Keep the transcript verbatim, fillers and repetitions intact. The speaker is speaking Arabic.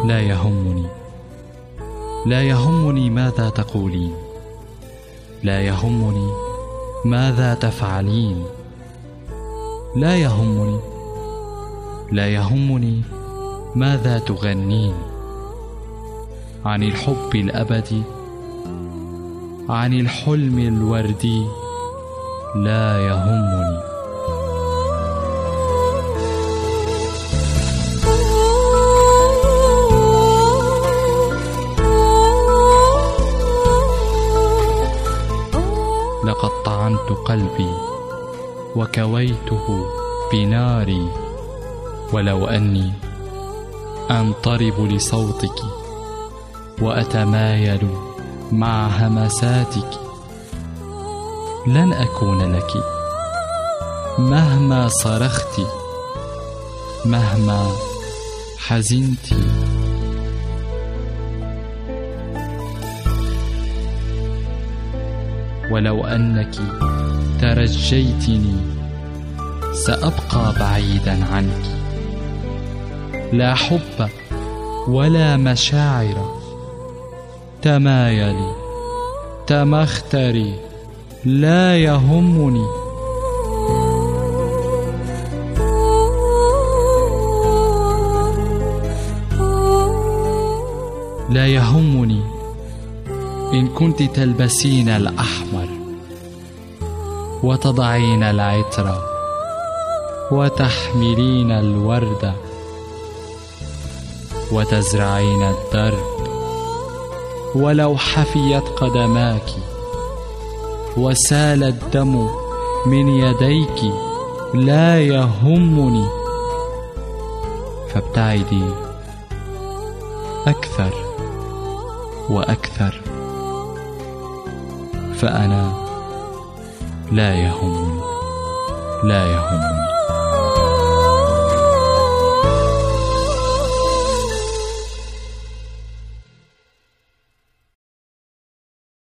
لا يهمني، لا يهمني ماذا تقولين، لا يهمني ماذا تفعلين، لا يهمني، لا يهمني ماذا تغنين. عن الحب الأبدي، عن الحلم الوردي لا يهمني. لقد طعنت قلبي وكويته بناري، ولو أني أنطرب لصوتك وأتمايل مع همساتك، لن أكون لك مهما صرخت، مهما حزنت. ولو أنك ترجيتني سأبقى بعيدا عنك، لا حب ولا مشاعر، تمايلي تمختري لا يهمني. لا يهمني إن كنت تلبسين الأحمر وتضعين العطر وتحملين الورد وتزرعين الدرب، ولو حفيت قدماك وسال الدم من يديك لا يهمني. فابتعدي أكثر وأكثر، فأنا لا يهمني، لا يهمني.